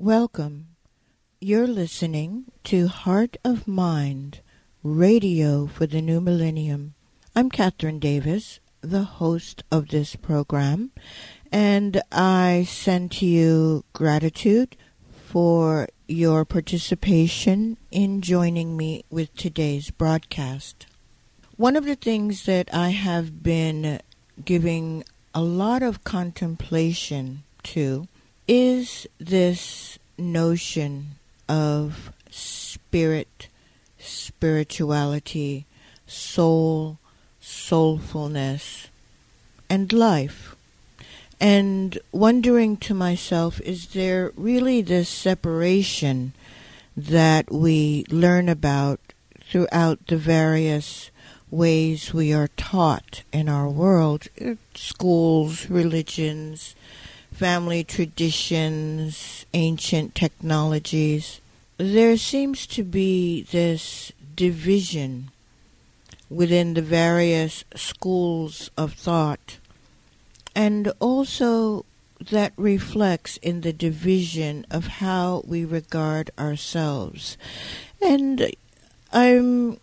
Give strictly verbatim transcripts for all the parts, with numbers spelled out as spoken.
Welcome. You're listening to Heart of Mind, radio for the new millennium. I'm Catherine Davis, the host of this program, and I send to you gratitude for your participation in joining me with today's broadcast. One of the things that I have been giving a lot of contemplation to is this notion of spirit, spirituality, soul, soulfulness, and life. And wondering to myself, is there really this separation that we learn about throughout the various ways we are taught in our world, schools, religions, family traditions, ancient technologies? There seems to be this division within the various schools of thought, and also that reflects in the division of how we regard ourselves. And I'm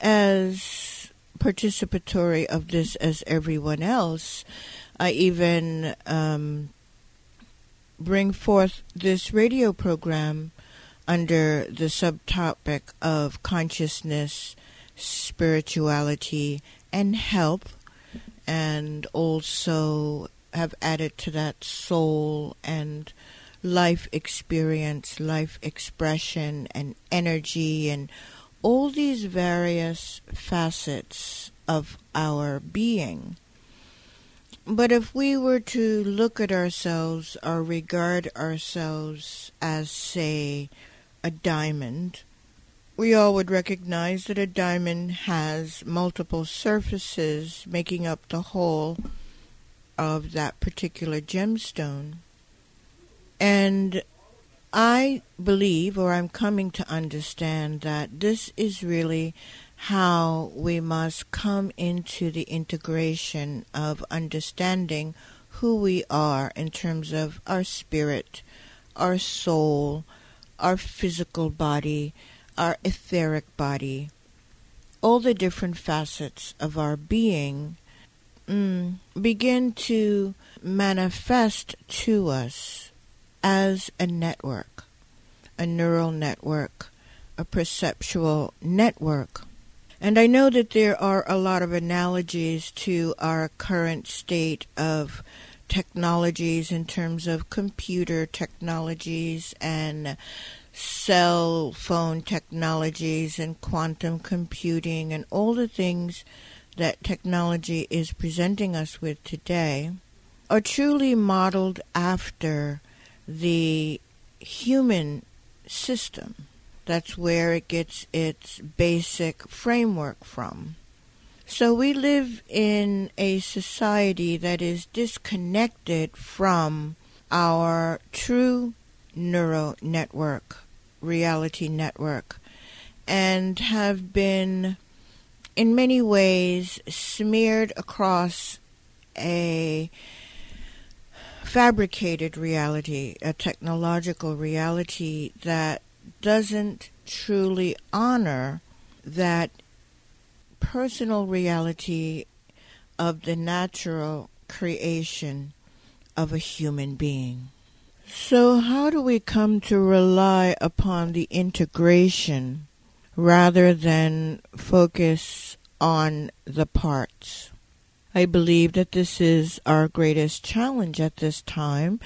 as participatory of this as everyone else. I even um, bring forth this radio program under the subtopic of consciousness, spirituality, and health, and also have added to that soul and life experience, life expression, and energy, and all these various facets of our being. But if we were to look at ourselves or regard ourselves as, say, a diamond, we all would recognize that a diamond has multiple surfaces making up the whole of that particular gemstone. And I believe, or I'm coming to understand, that this is really how we must come into the integration of understanding who we are in terms of our spirit, our soul, our physical body, our etheric body, all the different facets of our being mm, begin to manifest to us as a network, a neural network, a perceptual network. And I know that there are a lot of analogies to our current state of technologies in terms of computer technologies and cell phone technologies and quantum computing and all the things that technology is presenting us with today are truly modeled after the human system. That's where it gets its basic framework from. So we live in a society that is disconnected from our true neural network, reality network, and have been in many ways smeared across a fabricated reality, a technological reality that doesn't truly honor that personal reality of the natural creation of a human being. So how do we come to rely upon the integration rather than focus on the parts? I believe that this is our greatest challenge at this time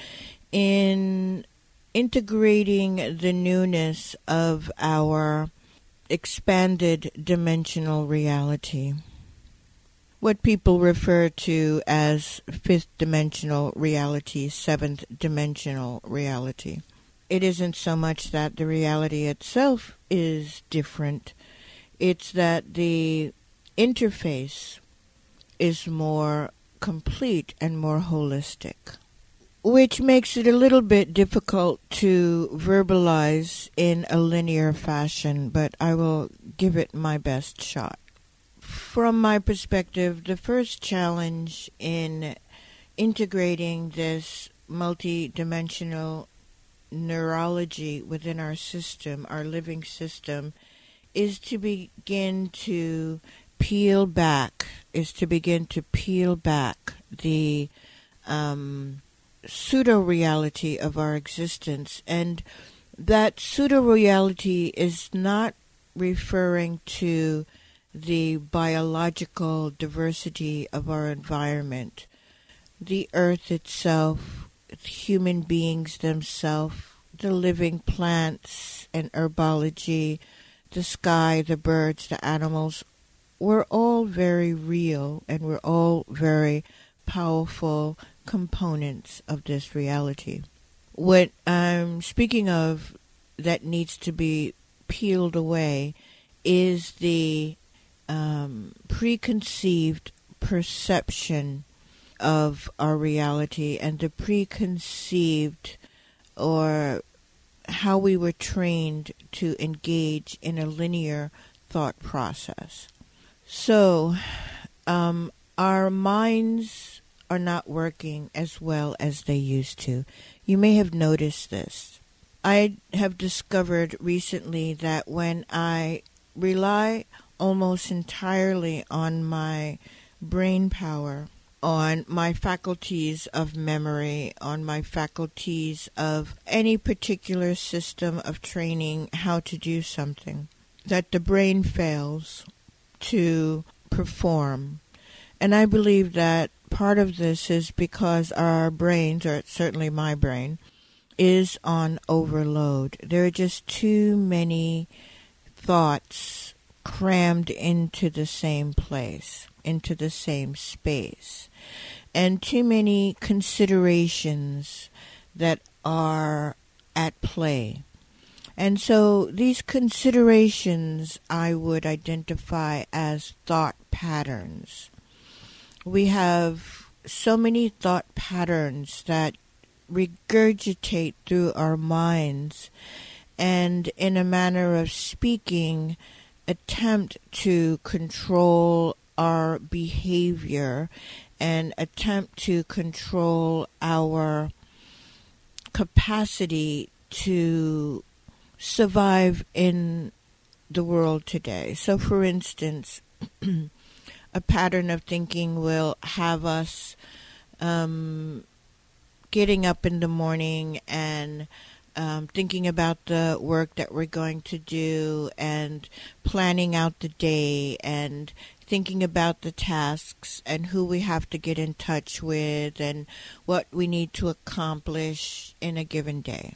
in integrating the newness of our expanded dimensional reality, what people refer to as fifth dimensional reality, seventh dimensional reality. It isn't so much that the reality itself is different, it's that the interface is more complete and more holistic, which makes it a little bit difficult to verbalize in a linear fashion, but I will give it my best shot. From my perspective, the first challenge in integrating this multi-dimensional neurology within our system, our living system, is to begin to peel back, is to begin to peel back the um, pseudo-reality of our existence. And that pseudo-reality is not referring to the biological diversity of our environment, the earth itself, human beings themselves, the living plants and herbology, the sky, the birds, the animals. We're all very real, and we're all very powerful components of this reality. What I'm speaking of that needs to be peeled away is the um, preconceived perception of our reality and the preconceived or how we were trained to engage in a linear thought process. So, um, our minds are not working as well as they used to. You may have noticed this. I have discovered recently that when I rely almost entirely on my brain power, on my faculties of memory, on my faculties of any particular system of training how to do something, that the brain fails to perform. And I believe that part of this is because our brains, or certainly my brain, is on overload. There are just too many thoughts crammed into the same place, into the same space, and too many considerations that are at play. And so these considerations I would identify as thought patterns. We have so many thought patterns that regurgitate through our minds and, in a manner of speaking, attempt to control our behavior and attempt to control our capacity to survive in the world today. So, for instance, a pattern of thinking will have us um, getting up in the morning and um, thinking about the work that we're going to do and planning out the day and thinking about the tasks and who we have to get in touch with and what we need to accomplish in a given day.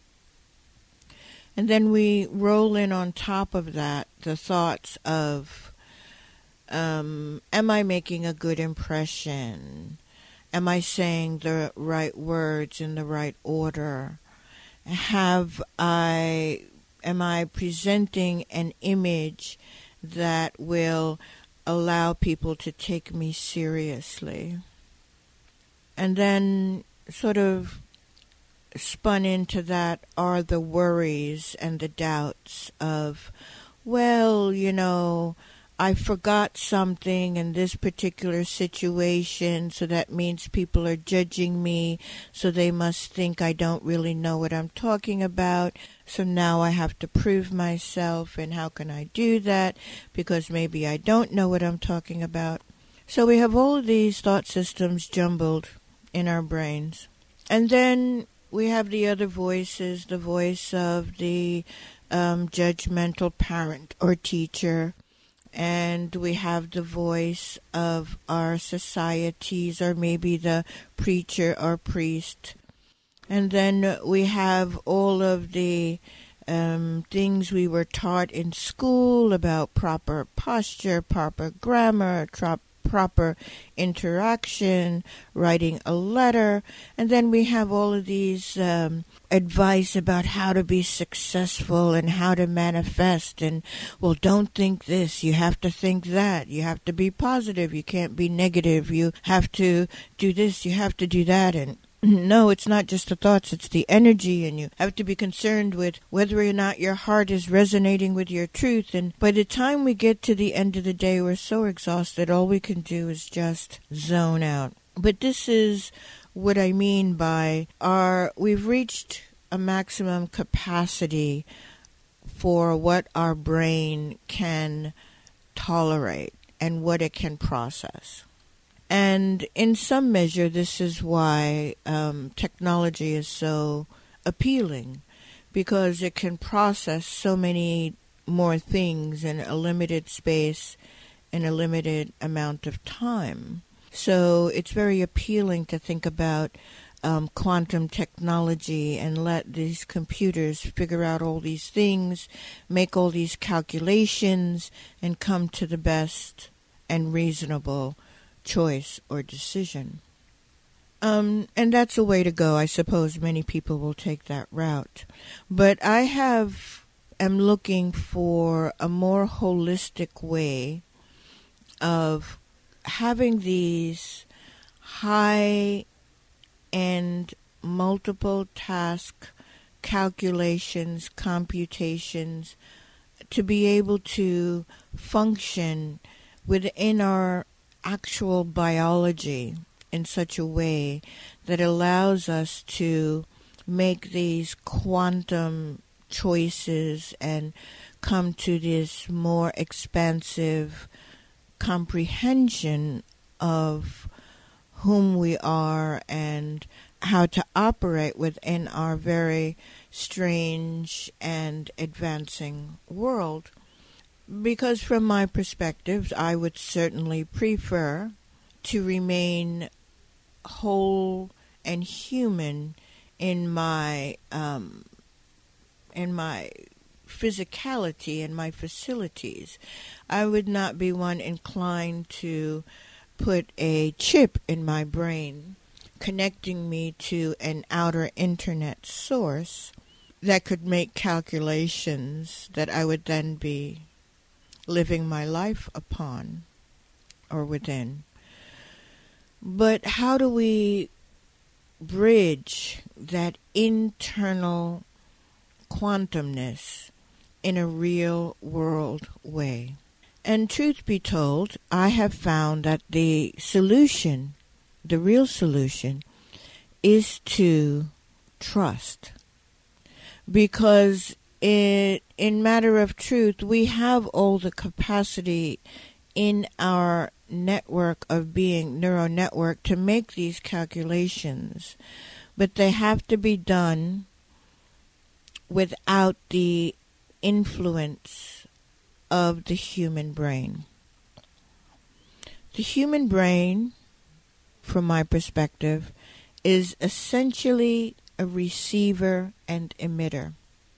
And then we roll in on top of that the thoughts of, um, am I making a good impression? Am I saying the right words in the right order? Have I, am I presenting an image that will allow people to take me seriously? And then sort of spun into that are the worries and the doubts of, well, you know, I forgot something in this particular situation, so that means people are judging me, so they must think I don't really know what I'm talking about, so now I have to prove myself, and how can I do that? Because maybe I don't know what I'm talking about. So we have all of these thought systems jumbled in our brains. And then we have the other voices, the voice of the um, judgmental parent or teacher, and we have the voice of our societies, or maybe the preacher or priest. And then we have all of the um, things we were taught in school about proper posture, proper grammar, trop- proper interaction, writing a letter. And then we have all of these um, advice about how to be successful and how to manifest. And, well, don't think this. You have to think that. You have to be positive. You can't be negative. You have to do this. You have to do that. And no, it's not just the thoughts, it's the energy, and you have to be concerned with whether or not your heart is resonating with your truth. And by the time we get to the end of the day, we're so exhausted, all we can do is just zone out. But this is what I mean by our, we've reached a maximum capacity for what our brain can tolerate and what it can process. And in some measure, this is why um, technology is so appealing, because it can process so many more things in a limited space in a limited amount of time. So it's very appealing to think about um, quantum technology and let these computers figure out all these things, make all these calculations, and come to the best and reasonable choice or decision. Um, and that's a way to go. I suppose many people will take that route. But I have am looking for a more holistic way of having these high-end multiple task calculations, computations, to be able to function within our actual biology in such a way that allows us to make these quantum choices and come to this more expansive comprehension of whom we are and how to operate within our very strange and advancing world. Because from my perspective, I would certainly prefer to remain whole and human in my um, in my physicality and my facilities. I would not be one inclined to put a chip in my brain connecting me to an outer internet source that could make calculations that I would then be living my life upon or within. But how do we bridge that internal quantumness in a real world way? And truth be told, I have found that the solution, the real solution, is to trust. Because it, in matter of truth, we have all the capacity in our network of being, neural network, to make these calculations. But they have to be done without the influence of the human brain. The human brain, from my perspective, is essentially a receiver and emitter.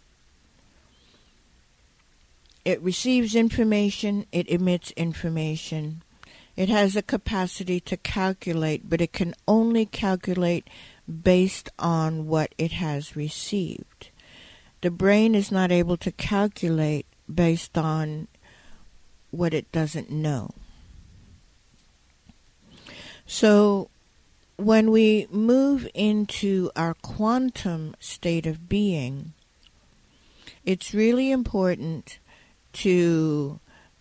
It receives information, it emits information. It has a capacity to calculate, but it can only calculate based on what it has received. The brain is not able to calculate based on what it doesn't know. So when we move into our quantum state of being, it's really important to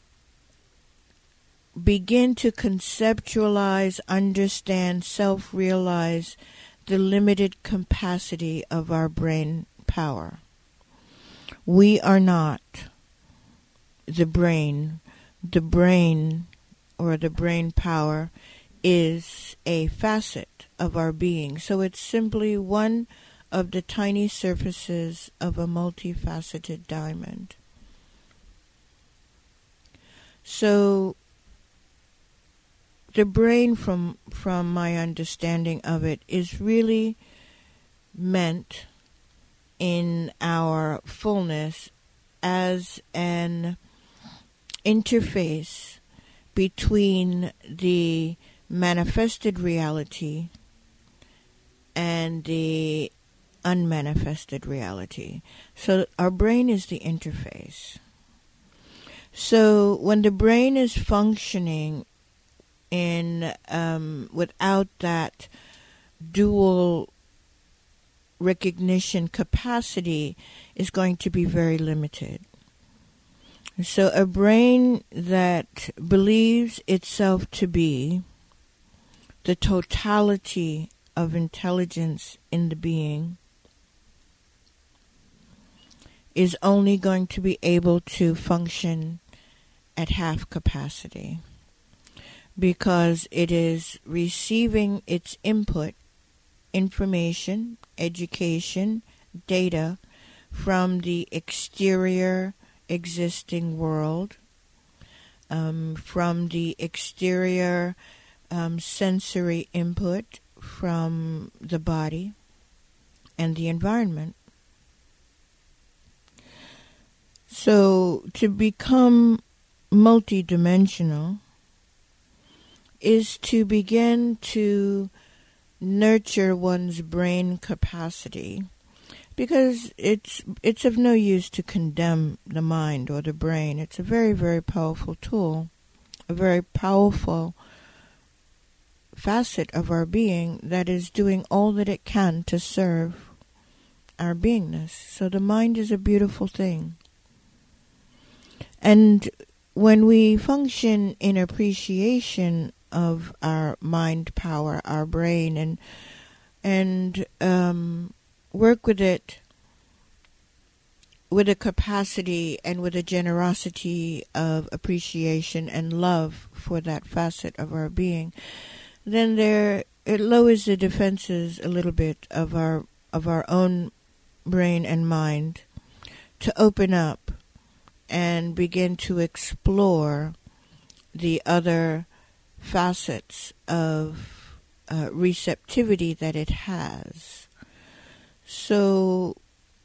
begin to conceptualize, understand, self-realize the limited capacity of our brain power. We are not the brain. The brain, or the brain power, is a facet of our being. So it's simply one of the tiny surfaces of a multifaceted diamond. So the brain, from from my understanding of it, is really meant in our fullness as an interface between the manifested reality and the unmanifested reality. So our brain is the interface. So when the brain is functioning in um, without that dual recognition capacity, is going to be very limited. So a brain that believes itself to be the totality of intelligence in the being is only going to be able to function at half capacity, because it is receiving its input, information, education, data from the exterior existing world, um, from the exterior um, sensory input from the body and the environment. So to become multidimensional is to begin to nurture one's brain capacity, because it's it's of no use to condemn the mind or the brain. It's a very, very powerful tool, a very powerful facet of our being that is doing all that it can to serve our beingness. So the mind is a beautiful thing. And when we function in appreciation of our mind power, our brain, and and um, work with it with a capacity and with a generosity of appreciation and love for that facet of our being, then there it lowers the defenses a little bit of our of our own brain and mind to open up and begin to explore the other facets of uh, receptivity that it has. So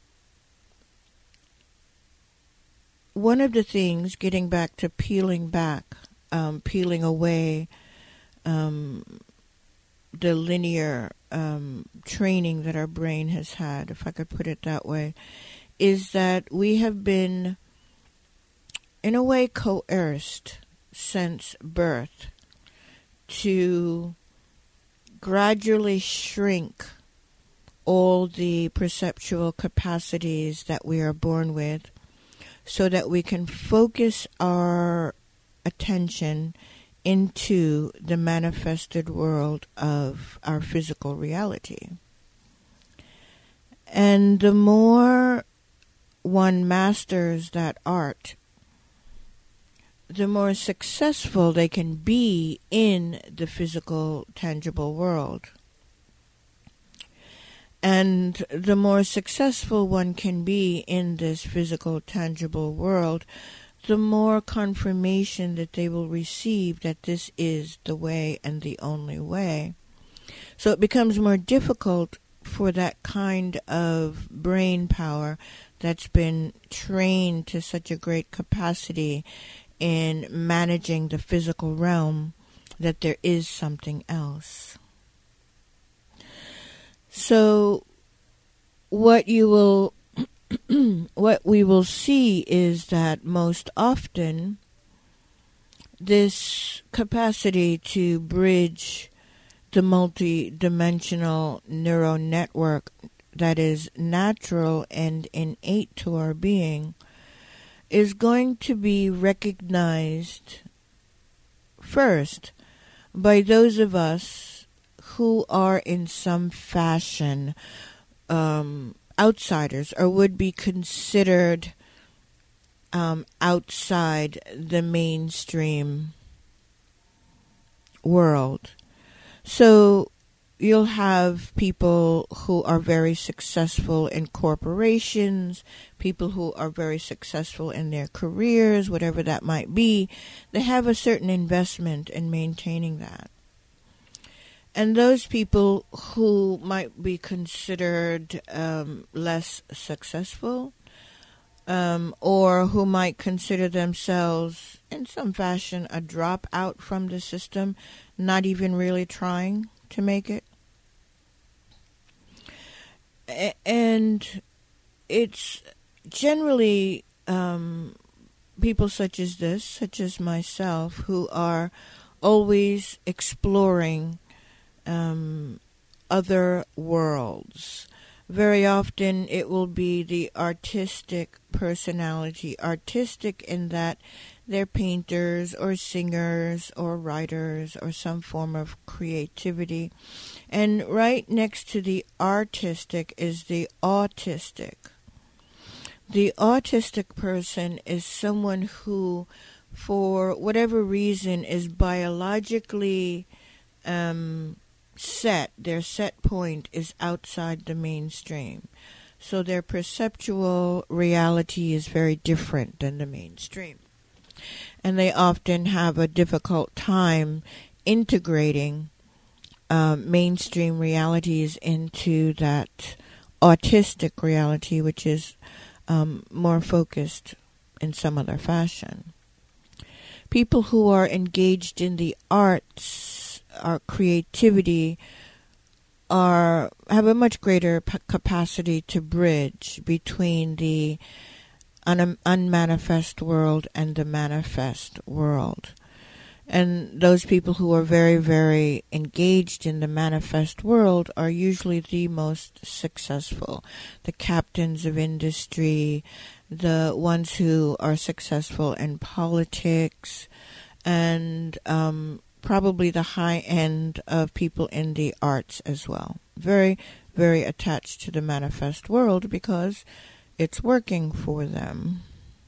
one of the things, getting back to peeling back, um, peeling away um, the linear um, training that our brain has had, if I could put it that way, is that we have been in a way coerced since birth to gradually shrink all the perceptual capacities that we are born with, so that we can focus our attention into the manifested world of our physical reality. And the more one masters that art, the more successful they can be in the physical, tangible world. And the more successful one can be in this physical, tangible world, the more confirmation that they will receive that this is the way and the only way. So it becomes more difficult for that kind of brain power that's been trained to such a great capacity in managing the physical realm, that there is something else. So what you will what we will see is that most often this capacity to bridge the multi-dimensional neural network that is natural and innate to our being is going to be recognized first by those of us who are in some fashion um, outsiders, or would be considered um, outside the mainstream world. So you'll have people who are very successful in corporations, people who are very successful in their careers, whatever that might be. They have a certain investment in maintaining that. And those people who might be considered um, less successful, um, or who might consider themselves in some fashion a dropout from the system, not even really trying to make it. And it's generally um, people such as this, such as myself, who are always exploring um, other worlds. Very often it will be the artistic personality, artistic in that they're painters or singers or writers or some form of creativity. And right next to the artistic is the autistic. The autistic person is someone who, for whatever reason, is biologically um, set. Their set point is outside the mainstream. So their perceptual reality is very different than the mainstream. And they often have a difficult time integrating um, mainstream realities into that autistic reality, which is um, more focused in some other fashion. People who are engaged in the arts, our creativity, are have a much greater p- capacity to bridge between the un- unmanifest world and the manifest world. And those people who are very, very engaged in the manifest world are usually the most successful. The captains of industry, the ones who are successful in politics, and um, probably the high end of people in the arts as well. Very, very attached to the manifest world because it's working for them.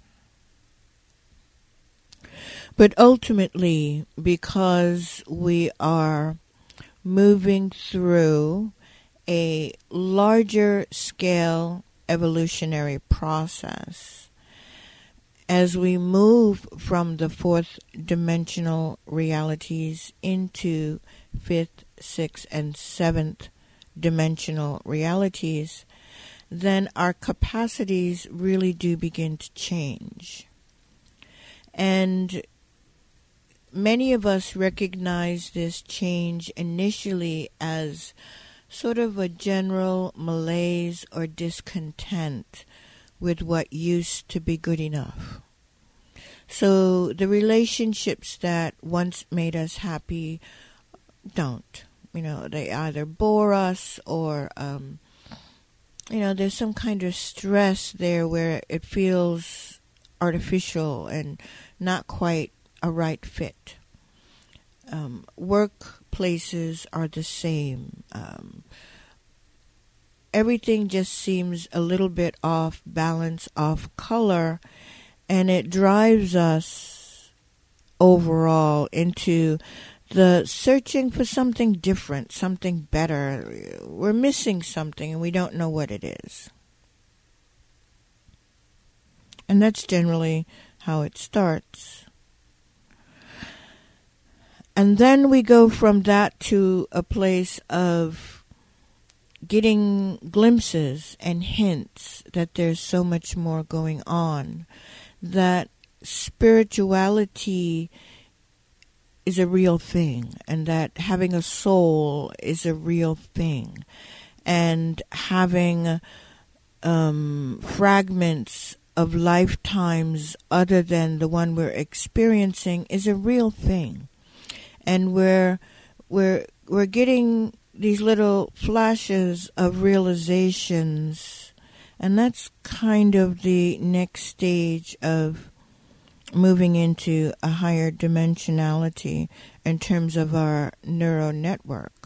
But ultimately, because we are moving through a larger scale evolutionary process, as we move from the fourth dimensional realities into fifth, sixth, and seventh dimensional realities, then our capacities really do begin to change. And many of us recognize this change initially as sort of a general malaise or discontent with what used to be good enough. So the relationships that once made us happy don't. You know, they either bore us or, um, you know, there's some kind of stress there where it feels artificial and not quite a right fit. Um, workplaces are the same. Um, everything just seems a little bit off balance, off color, and it drives us overall into the searching for something different, something better. We're missing something and we don't know what it is. And that's generally how it starts. And then we go from that to a place of getting glimpses and hints that there's so much more going on, that spirituality is a real thing, and that having a soul is a real thing, and having um, fragments of lifetimes other than the one we're experiencing is a real thing. And we're we're we're getting these little flashes of realizations, and that's kind of the next stage of moving into a higher dimensionality in terms of our neural network.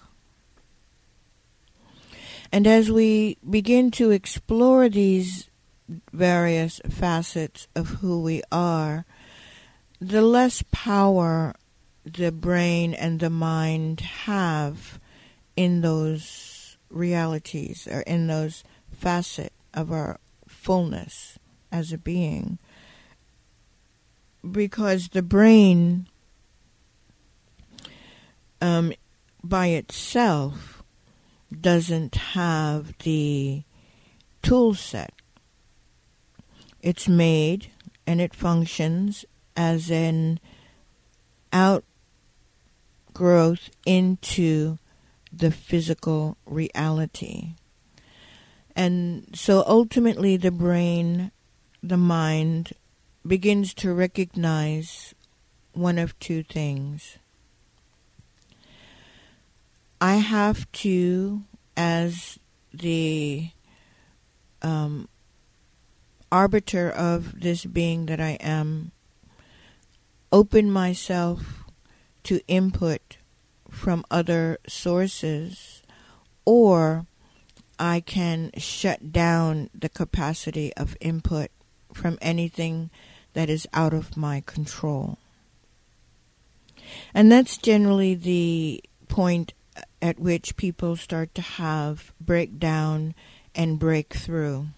And as we begin to explore these various facets of who we are, the less power the brain and the mind have in those realities or in those facets of our fullness as a being. Because the brain um, by itself doesn't have the tool set. It's made and it functions as an outgrowth into the physical reality. And so ultimately the brain, the mind, begins to recognize one of two things. I have to, as the um, arbiter of this being that I am, open myself to input from other sources, or I can shut down the capacity of input from anything that is out of my control. And that's generally the point at which people start to have breakdown and breakthrough,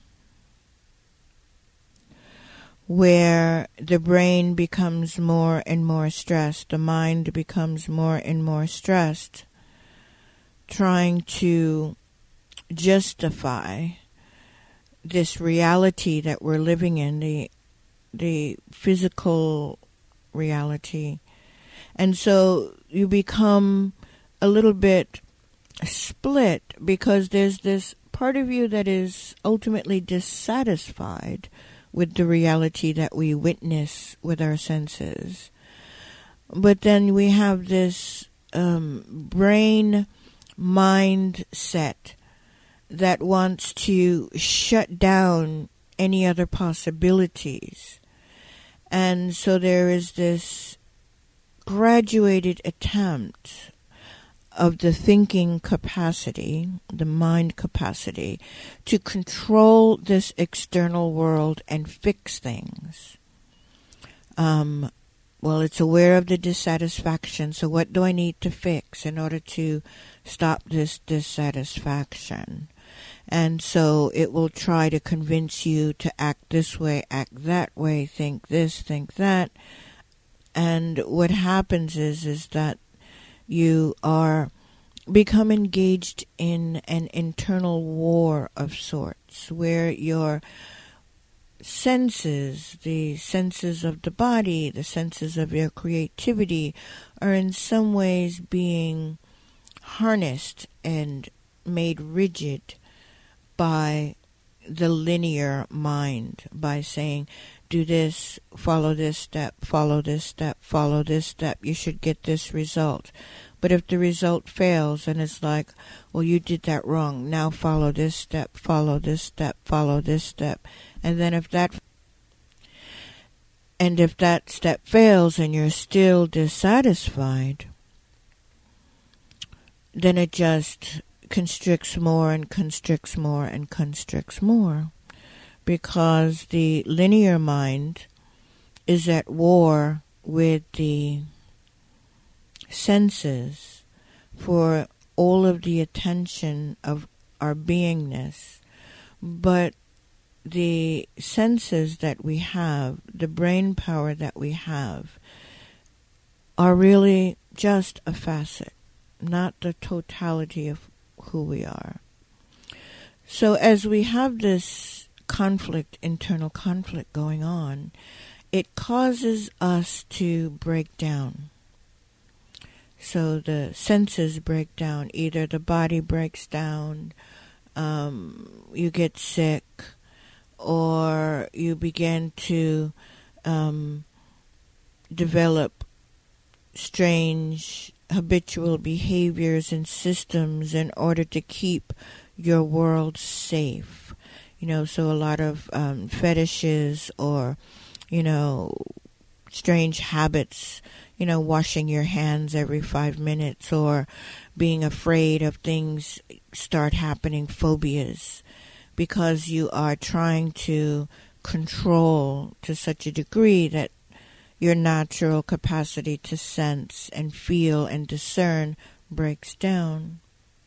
where the brain becomes more and more stressed, the mind becomes more and more stressed, trying to justify this reality that we're living in, the the physical reality. And so you become a little bit split because there's this part of you that is ultimately dissatisfied with the reality that we witness with our senses. But then we have this um, brain mindset that wants to shut down any other possibilities. And so there is this graduated attempt of the thinking capacity, the mind capacity, to control this external world and fix things. Um, well, it's aware of the dissatisfaction, so what do I need to fix in order to stop this dissatisfaction? And so it will try to convince you to act this way, act that way, think this, think that. And what happens is, is that you are become engaged in an internal war of sorts, where your senses, the senses of the body, the senses of your creativity, are in some ways being harnessed and made rigid by the linear mind, by saying, do this, follow this step, follow this step, follow this step, you should get this result. But if the result fails and it's like, well, you did that wrong, now follow this step, follow this step, follow this step. And then if that and if that step fails and you're still dissatisfied, then it just constricts more and constricts more and constricts more, because the linear mind is at war with the senses for all of the attention of our beingness. But the senses that we have, the brain power that we have, are really just a facet, not the totality of who we are. So as we have this conflict, internal conflict going on, it causes us to break down. So the senses break down. Either the body breaks down, um, you get sick, or you begin to um, develop strange habitual behaviors and systems in order to keep your world safe. You know, so a lot of um, fetishes or, you know, strange habits, you know, washing your hands every five minutes or being afraid of things start happening, phobias, because you are trying to control to such a degree that your natural capacity to sense and feel and discern breaks down.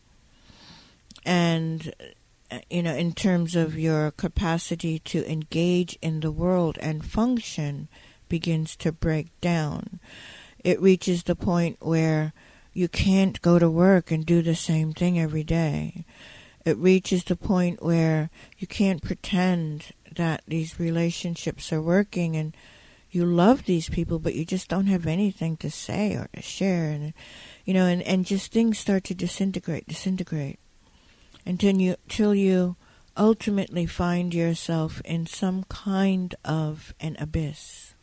And, you know, in terms of your capacity to engage in the world and function begins to break down. It reaches the point where you can't go to work and do the same thing every day. It reaches the point where you can't pretend that these relationships are working and you love these people, but you just don't have anything to say or to share. And, you know, and, and just things start to disintegrate, disintegrate. Until you, till you ultimately find yourself in some kind of an abyss.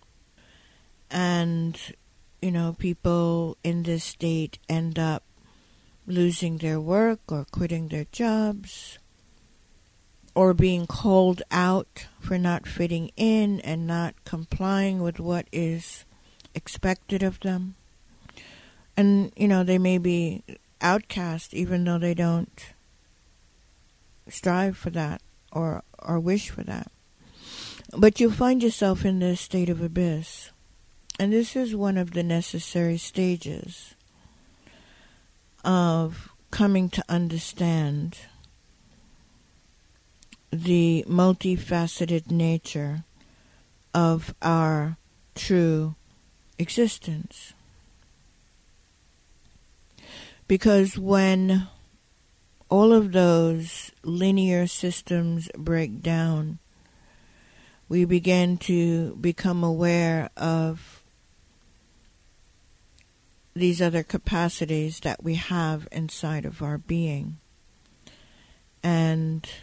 And, you know, people in this state end up losing their work or quitting their jobs, or being called out for not fitting in and not complying with what is expected of them. And, you know, they may be outcast even though they don't strive for that or, or wish for that. But you find yourself in this state of abyss. And this is one of the necessary stages of coming to understand the multifaceted nature of our true existence. Because when all of those linear systems break down, we begin to become aware of these other capacities that we have inside of our being. And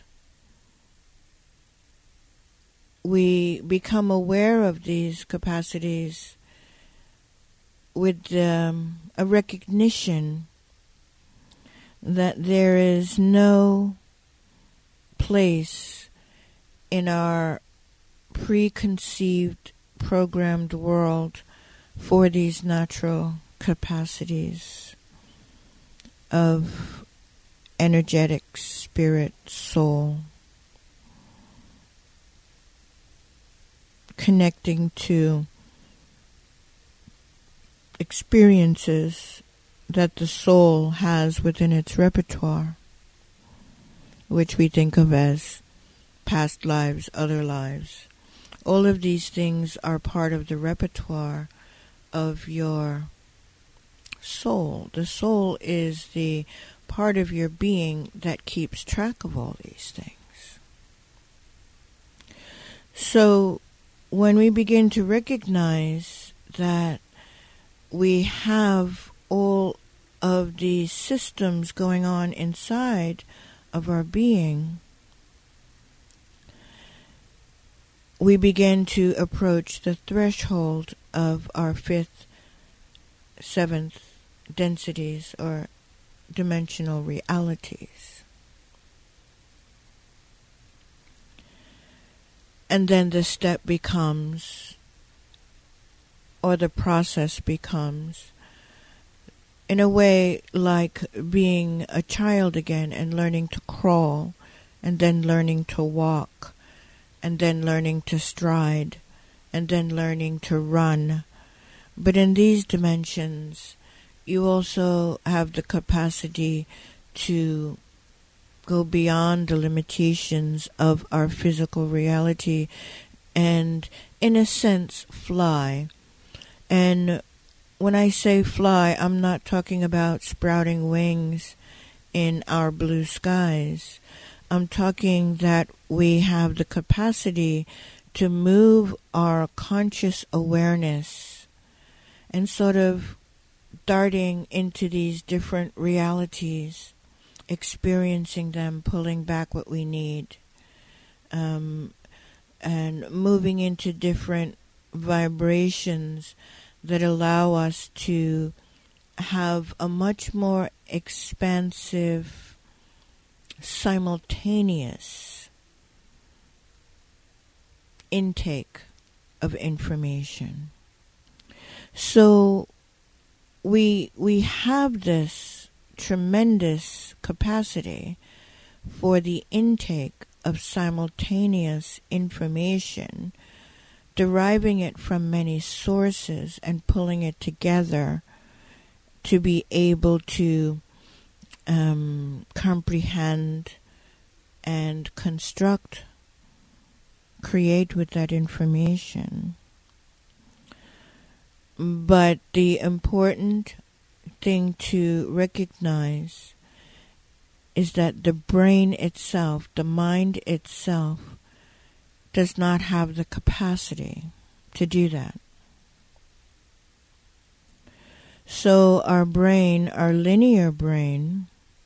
we become aware of these capacities with um, a recognition that there is no place in our preconceived, programmed world for these natural capacities of energetic spirit, soul, connecting to experiences that the soul has within its repertoire, which we think of as past lives, other lives. All of these things are part of the repertoire of your soul. The soul is the part of your being that keeps track of all these things. So when we begin to recognize that we have all of these systems going on inside of our being, we begin to approach the threshold of our fifth, seventh densities or dimensional realities. And then the step becomes, or the process becomes, in a way like being a child again and learning to crawl, and then learning to walk, and then learning to stride, and then learning to run. But in these dimensions, you also have the capacity to go beyond the limitations of our physical reality and, in a sense, fly. And when I say fly, I'm not talking about sprouting wings in our blue skies. I'm talking that we have the capacity to move our conscious awareness and sort of darting into these different realities, experiencing them, pulling back what we need, um, and moving into different vibrations that allow us to have a much more expansive, simultaneous intake of information. So we we have this tremendous capacity for the intake of simultaneous information, deriving it from many sources and pulling it together to be able to um, comprehend and construct, create with that information. But the important thing to recognize is that the brain itself, the mind itself, does not have the capacity to do that. So our brain, our linear brain,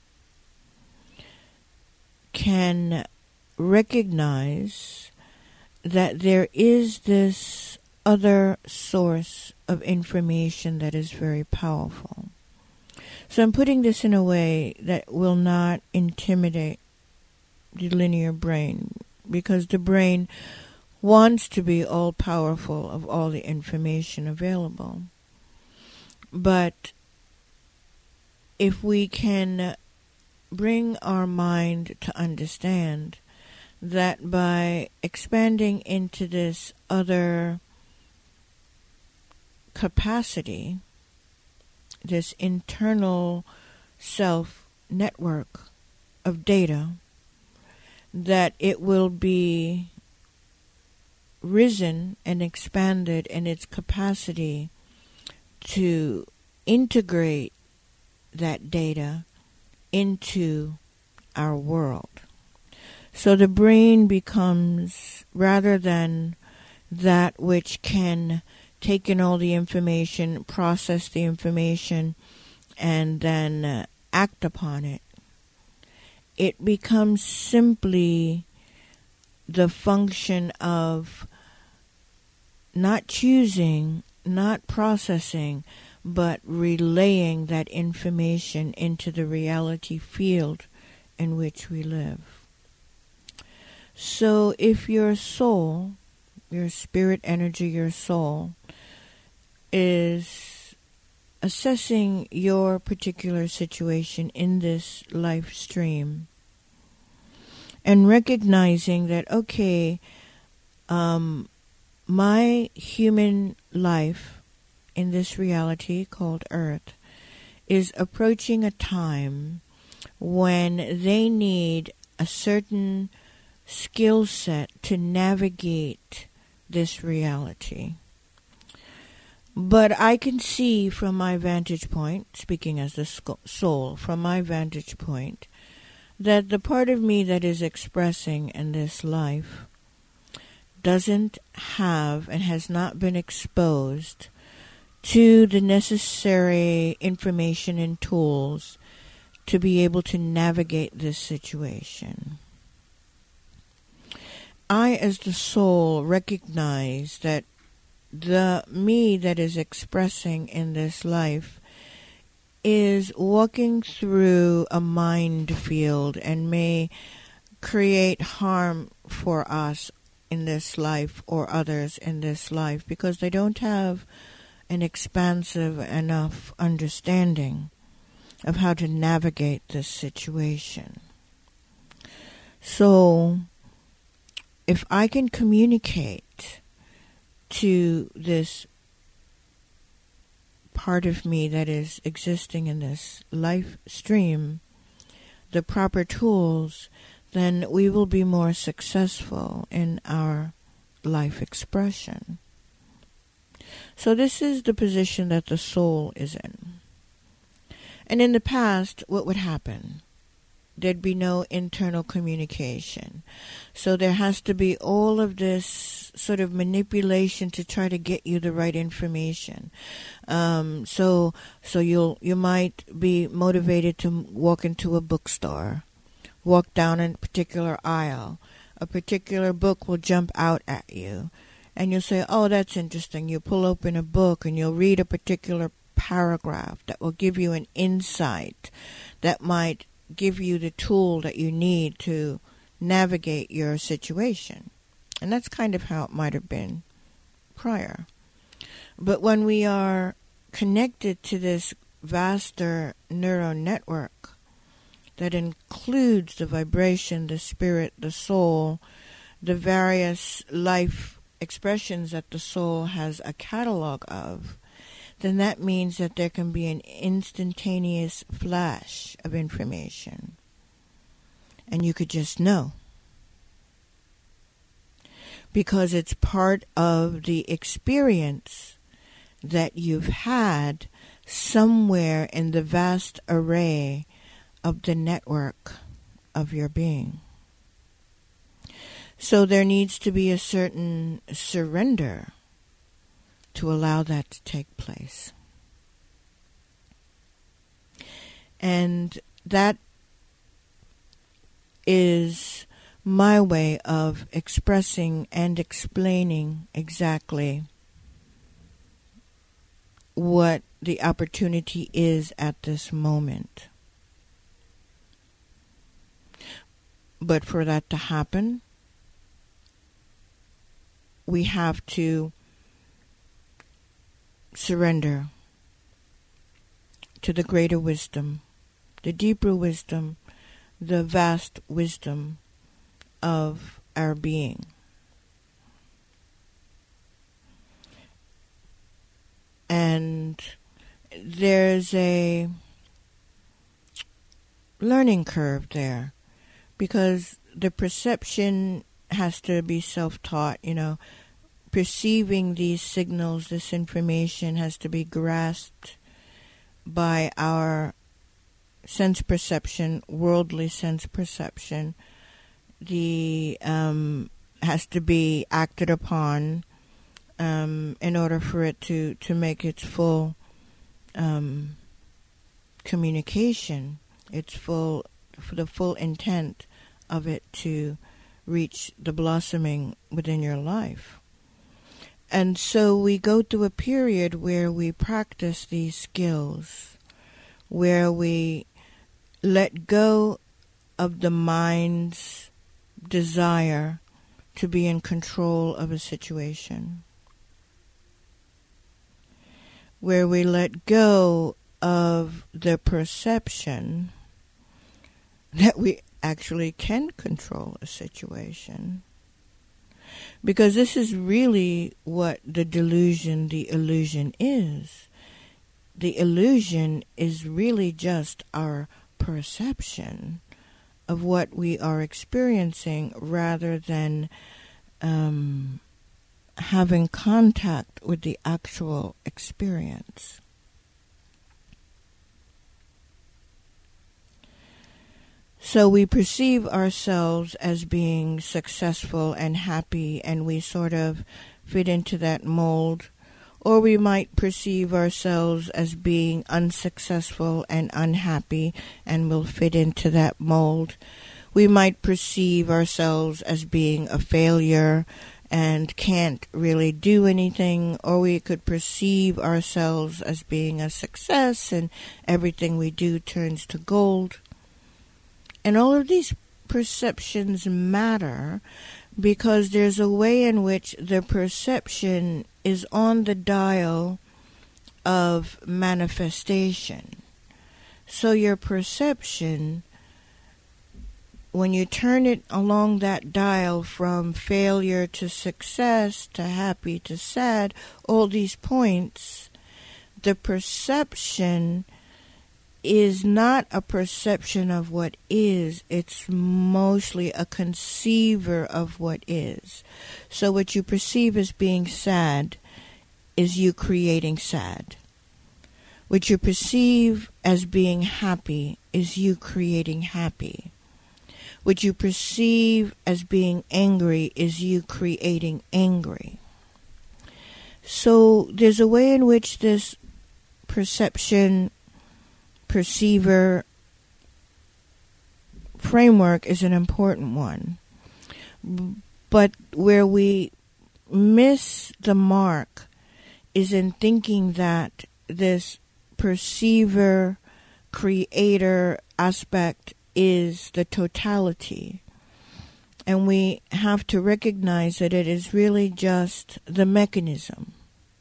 can recognize that there is this other source of information that is very powerful. So I'm putting this in a way that will not intimidate the linear brain, because the brain wants to be all-powerful of all the information available. But if we can bring our mind to understand that by expanding into this other capacity, this internal self network of data, that it will be risen and expanded in its capacity to integrate that data into our world. So the brain becomes, rather than that which can take in all the information, process the information, and then uh, act upon it, it becomes simply the function of not choosing, not processing, but relaying that information into the reality field in which we live. So if your soul, your spirit energy, your soul, is assessing your particular situation in this life stream and recognizing that, okay, um, my human life in this reality called Earth is approaching a time when they need a certain skill set to navigate this reality. But I can see from my vantage point, speaking as the soul, from my vantage point, that the part of me that is expressing in this life doesn't have and has not been exposed to the necessary information and tools to be able to navigate this situation. I, as the soul, recognize that the me that is expressing in this life is walking through a mind field and may create harm for us in this life or others in this life because they don't have an expansive enough understanding of how to navigate this situation. So, if I can communicate to this part of me that is existing in this life stream the proper tools, then we will be more successful in our life expression. So this is the position that the soul is in. And in the past, what would happen? There'd be no internal communication. So there has to be all of this sort of manipulation to try to get you the right information. Um, so so you'll you might be motivated to walk into a bookstore, walk down a particular aisle. A particular book will jump out at you. And you'll say, oh, that's interesting. You pull open a book and you'll read a particular paragraph that will give you an insight that might give you the tool that you need to navigate your situation. And that's kind of how it might have been prior. But when we are connected to this vaster neural network that includes the vibration, the spirit, the soul, the various life expressions that the soul has a catalog of, then that means that there can be an instantaneous flash of information. And you could just know. Because it's part of the experience that you've had somewhere in the vast array of the network of your being. So there needs to be a certain surrender to allow that to take place. And that is my way of expressing and explaining exactly what the opportunity is at this moment. But for that to happen, we have to surrender to the greater wisdom, the deeper wisdom the vast wisdom of our being. And there's a learning curve there, because the perception has to be self-taught, you know. Perceiving these signals, this information has to be grasped by our sense perception, worldly sense perception. The um, has to be acted upon um, in order for it to, to make its full um, communication, its full, for the full intent of it to reach the blossoming within your life. And so we go through a period where we practice these skills, where we let go of the mind's desire to be in control of a situation, where we let go of the perception that we actually can control a situation. Because this is really what the delusion, the illusion is. The illusion is really just our perception of what we are experiencing, rather than um, having contact with the actual experience. So we perceive ourselves as being successful and happy, and we sort of fit into that mold. Or we might perceive ourselves as being unsuccessful and unhappy, and will fit into that mold. We might perceive ourselves as being a failure and can't really do anything, or we could perceive ourselves as being a success and everything we do turns to gold. And all of these perceptions matter, because there's a way in which the perception is on the dial of manifestation. So your perception, when you turn it along that dial from failure to success to happy to sad, all these points, the perception is not a perception of what is, it's mostly a conceiver of what is. So what you perceive as being sad is you creating sad. What you perceive as being happy is you creating happy. What you perceive as being angry is you creating angry. So there's a way in which this perception perceiver framework is an important one. But where we miss the mark is in thinking that this perceiver, creator aspect is the totality. And we have to recognize that it is really just the mechanism.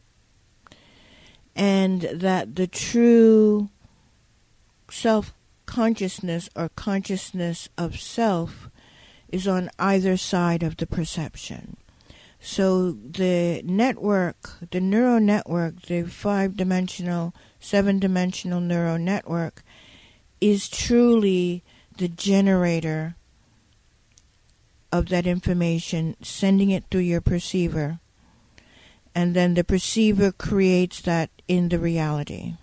And that the true self-consciousness or consciousness of self is on either side of the perception. So the network, the neural network, the five-dimensional, seven-dimensional neural network is truly the generator of that information, sending it through your perceiver. And then the perceiver creates that in the reality.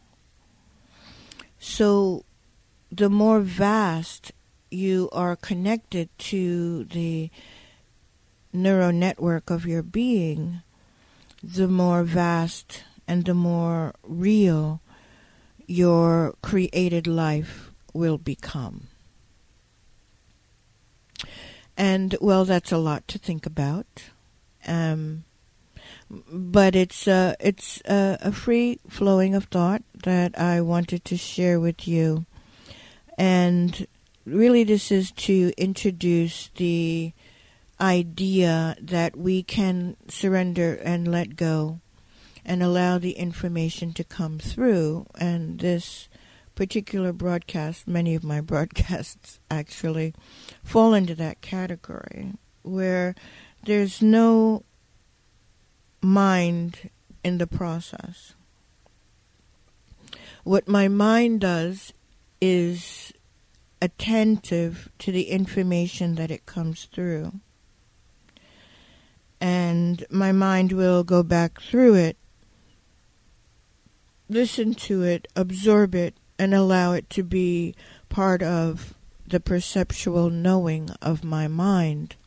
So the more vast you are connected to the neural network of your being, the more vast and the more real your created life will become. And, well, that's a lot to think about. Um, but it's uh, it's uh, a free flowing of thought that I wanted to share with you. And really this is to introduce the idea that we can surrender and let go and allow the information to come through. And this particular broadcast, many of my broadcasts actually fall into that category, where there's no mind in the process. What my mind does is attentive to the information that it comes through. And my mind will go back through it, listen to it, absorb it, and allow it to be part of the perceptual knowing of my mind.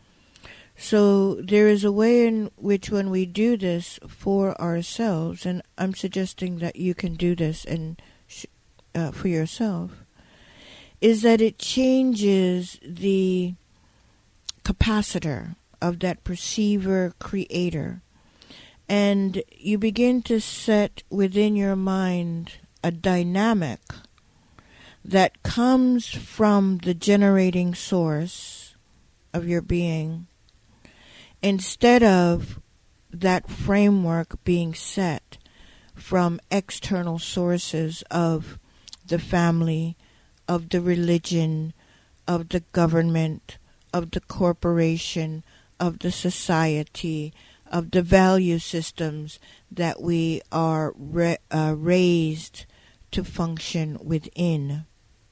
So there is a way in which when we do this for ourselves, and I'm suggesting that you can do this and sh- uh, for yourself, is that it changes the capacitor of that perceiver creator. And you begin to set within your mind a dynamic that comes from the generating source of your being, instead of that framework being set from external sources of the family, of the religion, of the government, of the corporation, of the society, of the value systems that we are ra- uh, raised to function within.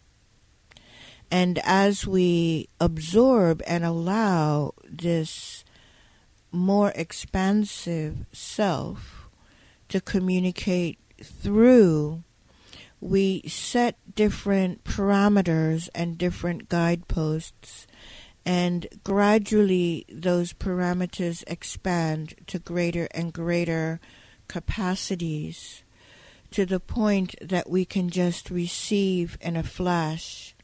And as we absorb and allow this more expansive self to communicate through, we set different parameters and different guideposts, and gradually those parameters expand to greater and greater capacities, to the point that we can just receive in a flash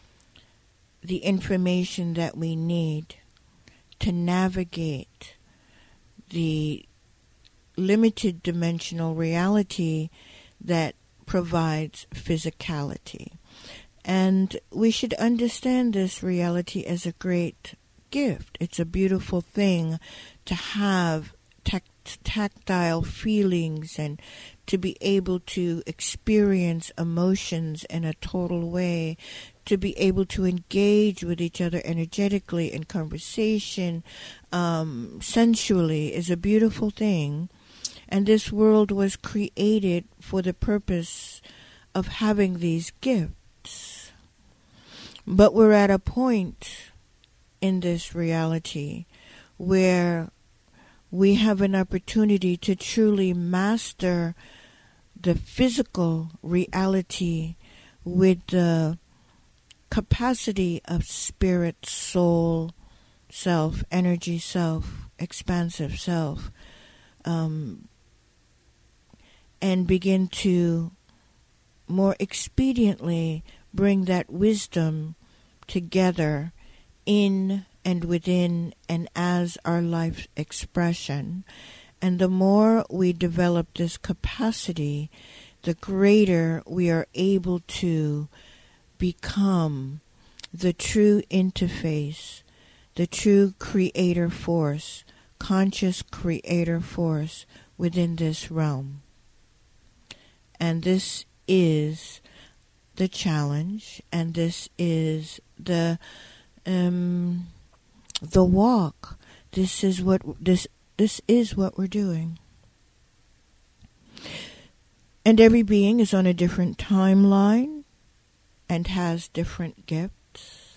the information that we need to navigate the limited dimensional reality that provides physicality. And we should understand this reality as a great gift. It's a beautiful thing to have tact- tactile feelings and to be able to experience emotions in a total way, to be able to engage with each other energetically in conversation, um, sensually, is a beautiful thing. And this world was created for the purpose of having these gifts. But we're at a point in this reality where we have an opportunity to truly master the physical reality with the capacity of spirit, soul, self, energy self, expansive self, um, and begin to more expediently bring that wisdom together in and within and as our life expression. And the more we develop this capacity, the greater we are able to become the true interface, the true creator force, conscious creator force within this realm. And this is the challenge, and this is the um, the walk. This is what this this is what we're doing. And every being is on a different timeline and has different gifts.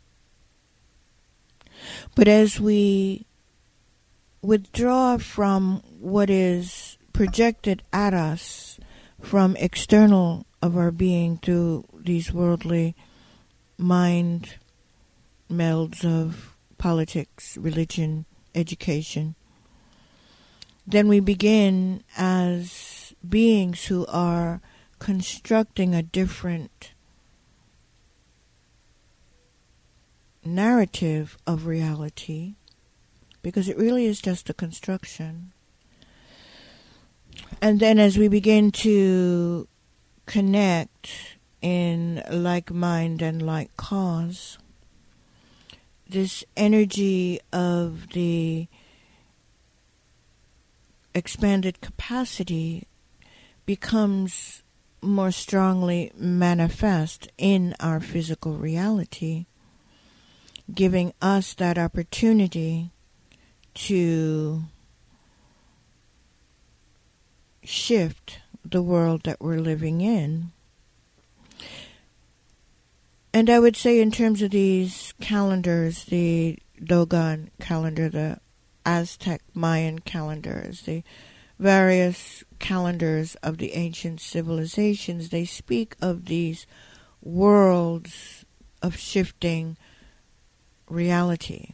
But as we withdraw from what is projected at us from external of our being through these worldly mind melds of politics, religion, education, then we begin as beings who are constructing a different narrative of reality, because it really is just a construction. And then as we begin to connect in like mind and like cause, this energy of the expanded capacity becomes more strongly manifest in our physical reality, giving us that opportunity to shift the world that we're living in. And I would say in terms of these calendars, the Dogon calendar, the Aztec Mayan calendars, the various calendars of the ancient civilizations, they speak of these worlds of shifting reality.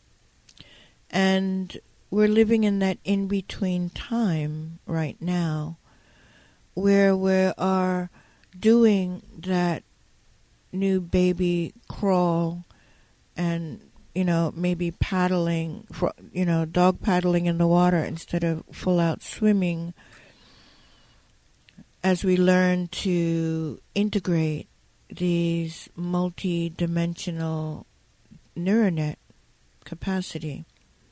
And we're living in that in-between time right now where we are doing that new baby crawl and, you know, maybe paddling, for, you know, dog paddling in the water instead of full out swimming, as we learn to integrate these multi-dimensional neuronet capacity.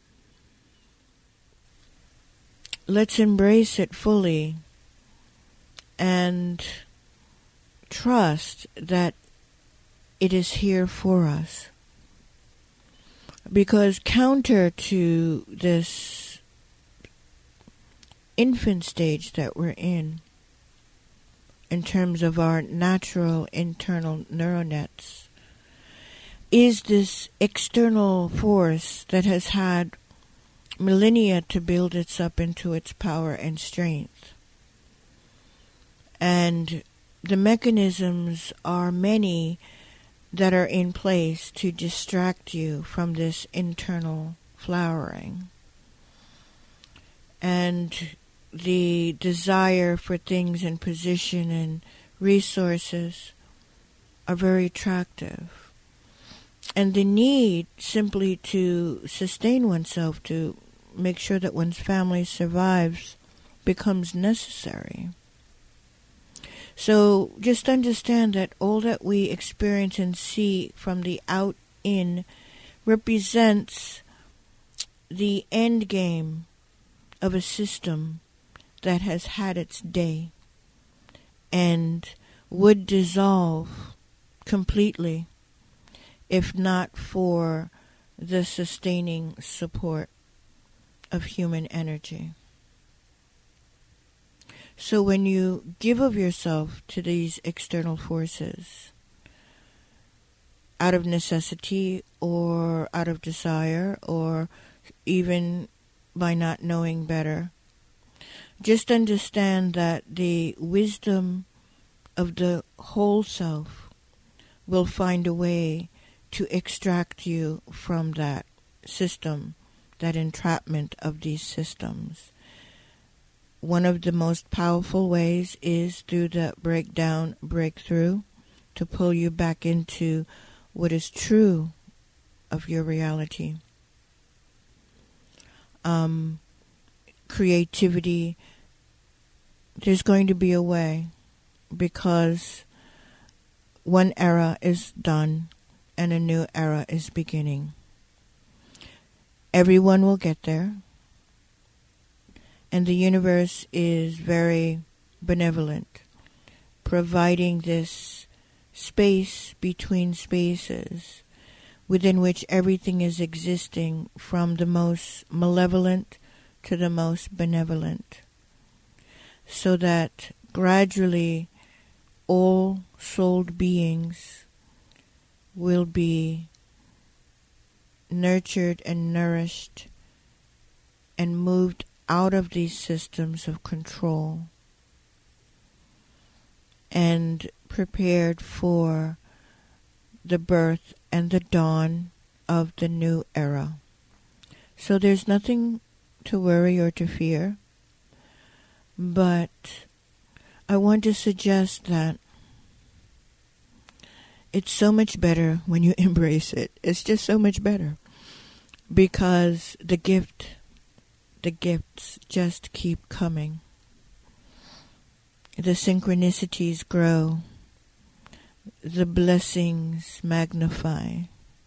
Let's embrace it fully and trust that it is here for us. Because counter to this infant stage that we're in, in terms of our natural internal neuronets, is this external force that has had millennia to build its up into its power and strength. And the mechanisms are many that are in place to distract you from this internal flowering. And the desire for things in position and resources are very attractive. And the need simply to sustain oneself, to make sure that one's family survives, becomes necessary. So just understand that all that we experience and see from the out in represents the end game of a system that has had its day and would dissolve completely if not for the sustaining support of human energy. So when you give of yourself to these external forces, out of necessity or out of desire or even by not knowing better, just understand that the wisdom of the whole self will find a way to extract you from that system, that entrapment of these systems. One of the most powerful ways is through the breakdown, breakthrough, to pull you back into what is true of your reality. Um, creativity, there's going to be a way, because one era is done and a new era is beginning. Everyone will get there. And the universe is very benevolent, providing this space between spaces within which everything is existing, from the most malevolent to the most benevolent, so that gradually all souled beings will be nurtured and nourished and moved out of these systems of control and prepared for the birth and the dawn of the new era. So there's nothing to worry or to fear, but I want to suggest that it's so much better when you embrace it. It's just so much better, because the gift The gifts just keep coming. The synchronicities grow. The blessings magnify.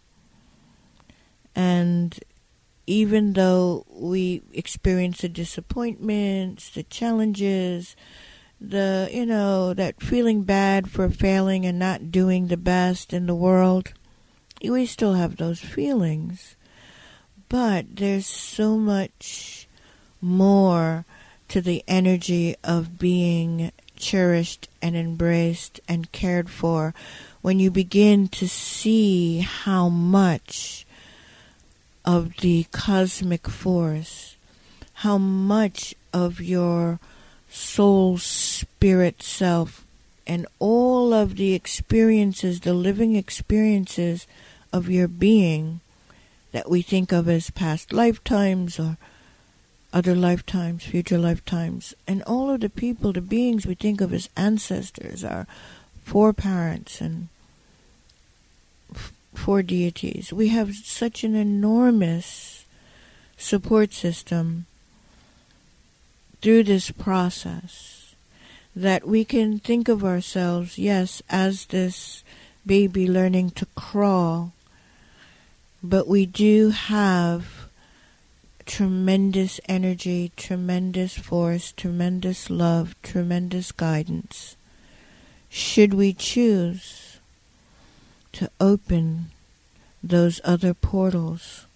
And even though we experience the disappointments, the challenges, the, you know, that feeling bad for failing and not doing the best in the world. We still have those feelings. But there's so much more to the energy of being cherished and embraced and cared for when you begin to see how much of the cosmic force, how much of your soul, spirit, self, and all of the experiences, the living experiences of your being that we think of as past lifetimes or other lifetimes, future lifetimes, and all of the people, the beings we think of as ancestors, our foreparents and f- four deities. We have such an enormous support system through this process that we can think of ourselves, yes, as this baby learning to crawl, but we do have tremendous energy, tremendous force, tremendous love, tremendous guidance, should we choose to open those other portals.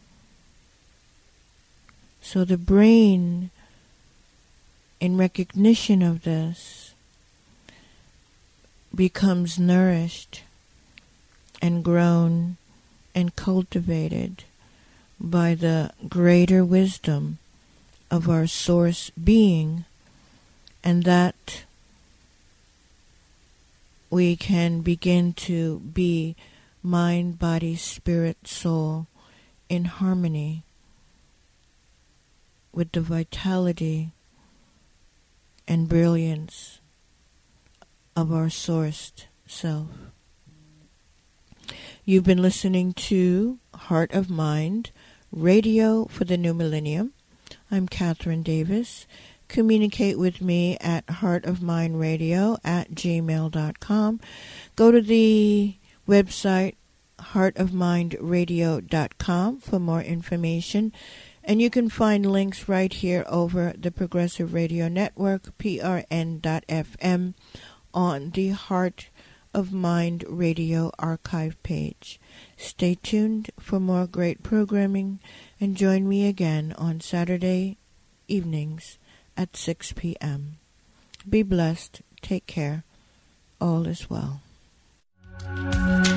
So the brain, in recognition of this, becomes nourished and grown and cultivated by the greater wisdom of our source being, and that we can begin to be mind, body, spirit, soul in harmony with the vitality and brilliance of our sourced self. You've been listening to Heart of Mind, Radio for the New Millennium. I'm Catherine Davis. Communicate with me at heartofmindradio at gmail dot com. Go to the website heart of mind radio dot com for more information. And you can find links right here over the Progressive Radio Network, P R N dot F M, on the Heart of Mind Radio archive page. Stay tuned for more great programming and join me again on Saturday evenings at six p.m. Be blessed. Take care. All is well.